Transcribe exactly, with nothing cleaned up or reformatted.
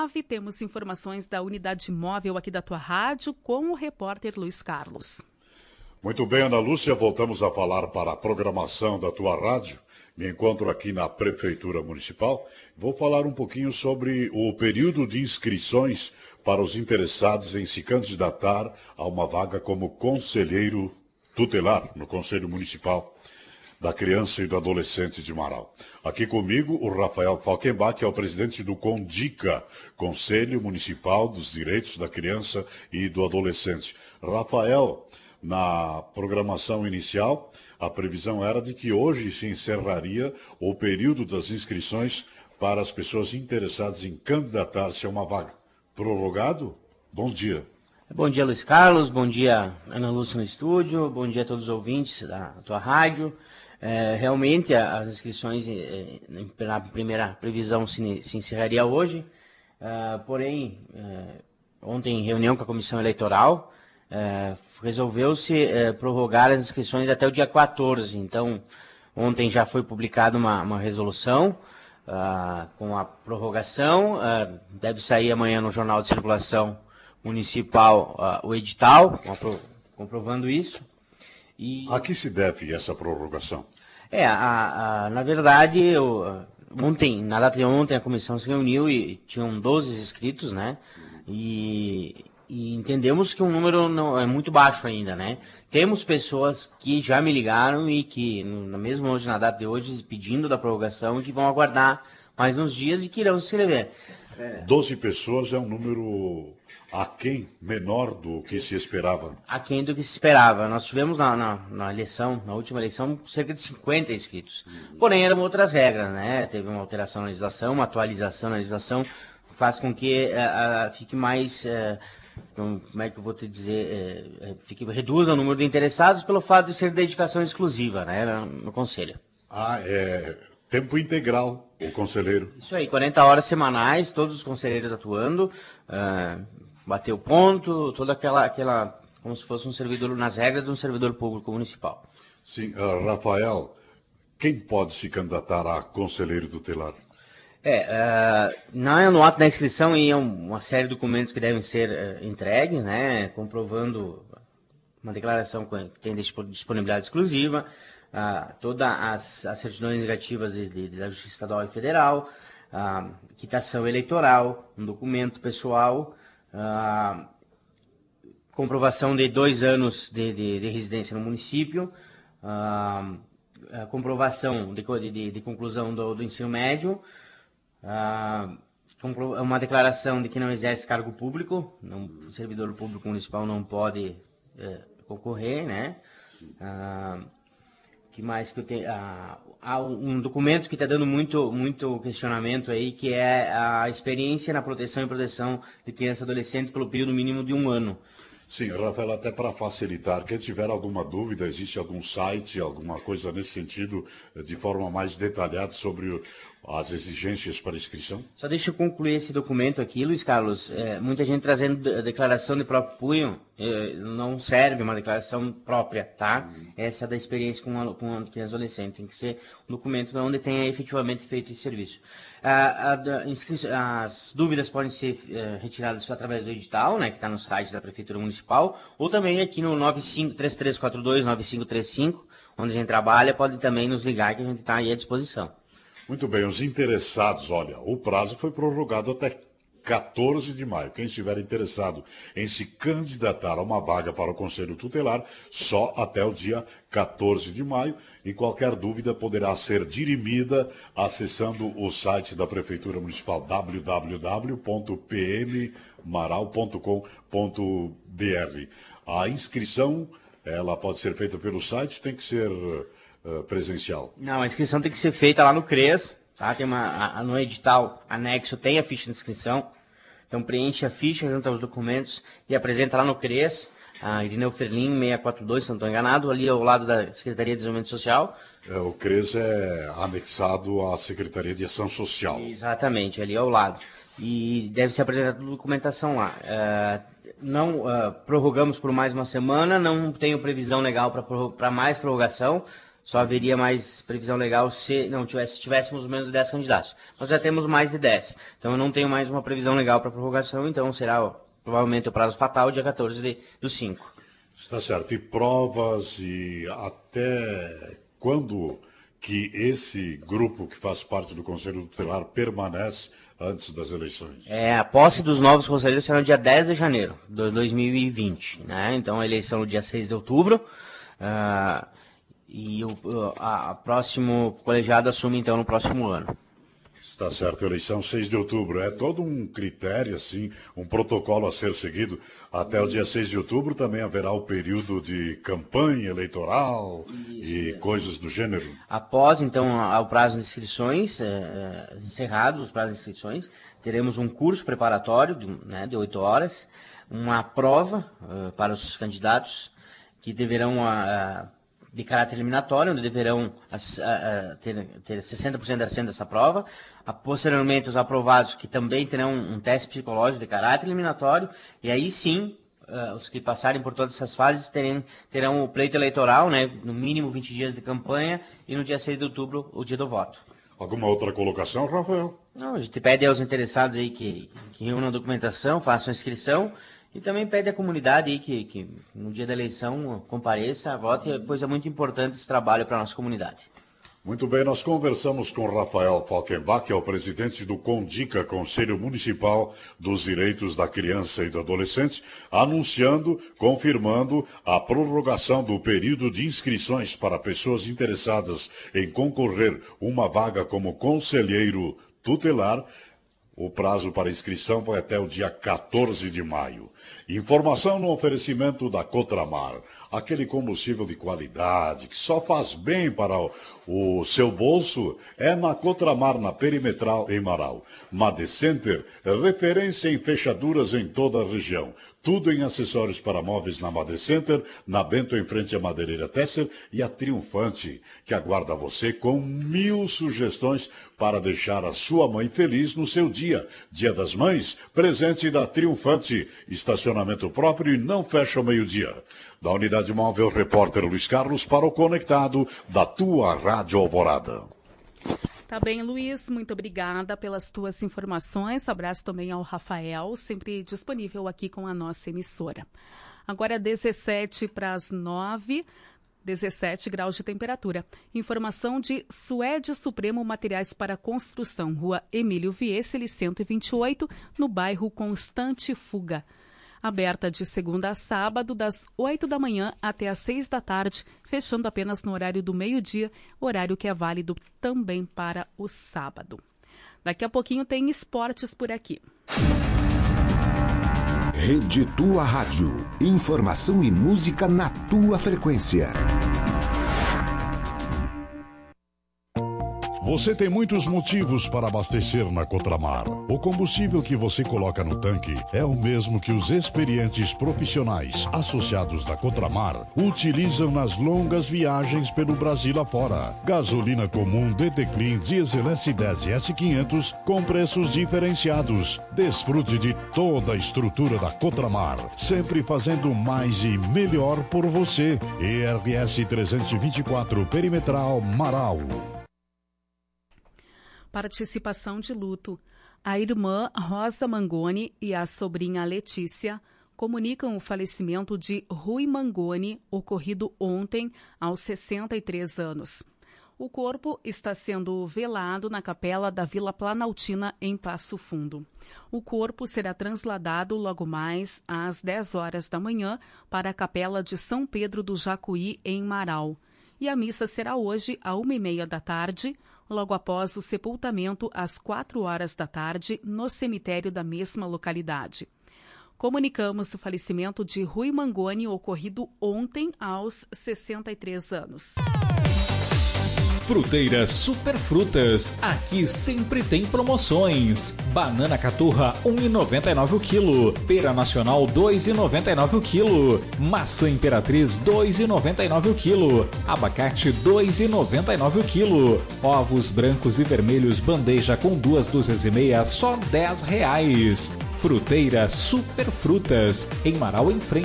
Temos informações da unidade móvel aqui da tua rádio com o repórter Luiz Carlos. Muito bem, Ana Lúcia, voltamos a falar para a programação da tua rádio. Me encontro aqui na Prefeitura Municipal. Vou falar um pouquinho sobre o período de inscrições para os interessados em se candidatar a uma vaga como conselheiro tutelar no Conselho Municipal da Criança e do Adolescente de Marau. Aqui comigo o Rafael Falkenbach, que é o presidente do CONDICA, Conselho Municipal dos Direitos da Criança e do Adolescente. Rafael, na programação inicial, a previsão era de que hoje se encerraria o período das inscrições para as pessoas interessadas em candidatar-se a uma vaga. Prorrogado? Bom dia. Bom dia, Luiz Carlos. Bom dia, Ana Lúcia no estúdio. Bom dia a todos os ouvintes da tua rádio. É, realmente, as inscrições, é, na primeira previsão, se, se encerraria hoje. É, porém, é, ontem, em reunião com a Comissão Eleitoral, é, resolveu-se é, prorrogar as inscrições até o dia quatorze. Então, ontem já foi publicada uma, uma resolução uh, com a prorrogação. Uh, deve sair amanhã no Jornal de Circulação Municipal uh, o edital, comprovando isso. E... A que se deve essa prorrogação? É, a, a, na verdade, eu, ontem, na data de ontem, a comissão se reuniu e tinham doze inscritos, né? E, e entendemos que o número não, é muito baixo ainda, né? Temos pessoas que já me ligaram e que, no, mesmo hoje, na data de hoje, pedindo da prorrogação, que vão aguardar mais uns dias e que irão se inscrever. doze pessoas é um número aquém menor do que se esperava. Aquém do que se esperava. Nós tivemos na, na, na eleição, na última eleição, cerca de cinquenta inscritos. Uhum. Porém, eram outras regras, né? Teve uma alteração na legislação, uma atualização na legislação, faz com que uh, uh, fique mais... Uh, então, como é que eu vou te dizer? Uh, fique, reduza o número de interessados pelo fato de ser dedicação exclusiva, né? No, no Conselho. Ah, é... Tempo integral, o conselheiro. Isso aí, quarenta horas semanais, todos os conselheiros atuando, uh, bateu ponto, toda aquela, aquela, como se fosse um servidor, nas regras de um servidor público municipal. Sim, uh, Rafael, quem pode se candidatar a conselheiro tutelar? É, uh, na, no ato da inscrição iam uma série de documentos que devem ser uh, entregues, né, comprovando uma declaração que tem disponibilidade exclusiva, Uh, todas as, as certidões negativas de, de, da Justiça Estadual e Federal, uh, quitação eleitoral, um documento pessoal, uh, comprovação de dois anos de, de, de residência no município, uh, a comprovação de, de, de conclusão do, do ensino médio, uh, uma declaração de que não exerce cargo público, não, o servidor público municipal não pode uh, concorrer, né? Uh, que mais que eu tenho? Ah, há um documento que está dando muito, muito questionamento aí, que é a experiência na proteção e proteção de criança e adolescente pelo período mínimo de um ano. Sim, Rafael, até para facilitar, quem tiver alguma dúvida, existe algum site, alguma coisa nesse sentido, de forma mais detalhada sobre as exigências para inscrição? Só deixa eu concluir esse documento aqui, Luiz Carlos. É, muita gente trazendo a declaração de próprio punho, é, não serve uma declaração própria, tá? Uhum. Essa é da experiência com a, com a criança adolescente. Tem que ser um documento onde tenha efetivamente feito esse serviço. A, a, as dúvidas podem ser é, retiradas através do edital, né, que está no site da Prefeitura Municipal, ou também aqui no nove cinco três três quatro dois nove cinco três cinco, onde a gente trabalha, pode também nos ligar que a gente está aí à disposição. Muito bem, os interessados, olha, o prazo foi prorrogado até quatorze de maio. Quem estiver interessado em se candidatar a uma vaga para o Conselho Tutelar, só até o dia quatorze de maio. E qualquer dúvida poderá ser dirimida acessando o site da Prefeitura Municipal, w w w ponto p m maral ponto com ponto b r. A inscrição, ela pode ser feita pelo site, tem que ser uh, presencial. Não, a inscrição tem que ser feita lá no CRES. Tá? Tem uma, a, no edital anexo tem a ficha de inscrição, então preenche a ficha junto aos documentos e apresenta lá no CRES, a Irineu Ferlin, seiscentos e quarenta e dois, se não estou enganado, ali ao lado da Secretaria de Desenvolvimento Social. É, o CRES é anexado à Secretaria de Ação Social. Exatamente, ali ao lado. E deve ser apresentada a documentação lá. Uh, não uh, prorrogamos por mais uma semana, não tenho previsão legal para mais prorrogação. só haveria mais previsão legal se não tivesse, tivéssemos menos de dez candidatos. Nós já temos mais de dez, então eu não tenho mais uma previsão legal para prorrogação, então será ó, provavelmente o prazo fatal, dia quatorze de, do cinco. Está certo. E provas e até quando que esse grupo que faz parte do Conselho Tutelar permanece antes das eleições? É, a posse dos novos conselheiros será no dia dez de janeiro de dois mil e vinte, né? Então a eleição no dia seis de outubro, uh, e o a, a próximo colegiado assume então no próximo ano. Está certo, eleição seis de outubro. É todo um critério, assim, um protocolo a ser seguido. Até o dia seis de outubro também haverá o período de campanha eleitoral e coisas do gênero. Após, então, o prazo de inscrições, é, encerrados os prazos de inscrições, teremos um curso preparatório de, né, de oito horas, uma prova uh, para os candidatos que deverão... Uh, de caráter eliminatório, onde deverão a, a, ter, ter sessenta por cento de assento dessa prova. A, posteriormente, os aprovados que também terão um teste psicológico de caráter eliminatório. E aí sim, uh, os que passarem por todas essas fases terem, terão o pleito eleitoral, né, no mínimo vinte dias de campanha, e no dia seis de outubro, o dia do voto. Alguma outra colocação, Rafael? Não, a gente pede aos interessados aí que, que reúnam a documentação, façam a inscrição. E também pede à comunidade aí que, que no dia da eleição compareça, vote, pois é muito importante esse trabalho para a nossa comunidade. Muito bem, nós conversamos com Rafael Falkenbach, que é o presidente do CONDICA, Conselho Municipal dos Direitos da Criança e do Adolescente, anunciando, confirmando a prorrogação do período de inscrições para pessoas interessadas em concorrer uma vaga como conselheiro tutelar. O prazo para inscrição vai até o dia quatorze de maio. Informação no oferecimento da Cotramar, aquele combustível de qualidade que só faz bem para o, o seu bolso, é na Cotramar, na Perimetral, em Marau. Madecenter, referência em fechaduras em toda a região. Tudo em acessórios para móveis na Madecenter, na Bento em frente à Madeireira Tesser e a Triunfante, que aguarda você com mil sugestões para deixar a sua mãe feliz no seu dia. Dia das Mães, presente da Triunfante, estacionamento próprio e não fecha ao meio-dia. Da Unidade Móvel, repórter Luiz Carlos para o Conectado da tua Rádio Alvorada. Tá bem, Luiz, muito obrigada pelas tuas informações. Abraço também ao Rafael, sempre disponível aqui com a nossa emissora. Agora dezessete para as nove, dezessete graus de temperatura. Informação de Suede Supremo Materiais para Construção, Rua Emílio Vieseli, cento e vinte e oito, no bairro Constante Fuga. Aberta de segunda a sábado, das oito da manhã até às seis da tarde, fechando apenas no horário do meio-dia, horário que é válido também para o sábado. Daqui a pouquinho tem esportes por aqui. Rede Tua Rádio. Informação e música na tua frequência. Você tem muitos motivos para abastecer na Cotramar. O combustível que você coloca no tanque é o mesmo que os experientes profissionais associados da Cotramar utilizam nas longas viagens pelo Brasil afora. Gasolina comum D T Clean Diesel S dez e S quinhentos com preços diferenciados. Desfrute de toda a estrutura da Cotramar, sempre fazendo mais e melhor por você. E R S trezentos e vinte e quatro Perimetral Marau. Participação de luto. A irmã Rosa Mangoni e a sobrinha Letícia comunicam o falecimento de Rui Mangoni, ocorrido ontem, aos sessenta e três anos. O corpo está sendo velado na capela da Vila Planaltina, em Passo Fundo. O corpo será trasladado logo mais às dez horas da manhã para a capela de São Pedro do Jacuí, em Marau. E a missa será hoje, à uma e meia da tarde, logo após o sepultamento, às quatro horas da tarde, no cemitério da mesma localidade. Comunicamos o falecimento de Rui Mangoni, ocorrido ontem, aos sessenta e três anos. Fruteiras Superfrutas, aqui sempre tem promoções. Banana caturra um real e noventa e nove centavos o quilo, pera nacional dois reais e noventa e nove centavos o quilo, maçã imperatriz dois reais e noventa e nove centavos o quilo, abacate dois reais e noventa e nove centavos o quilo, ovos brancos e vermelhos bandeja com duas dúzias e meia só dez reais. Fruteira Superfrutas, em Marau, em frente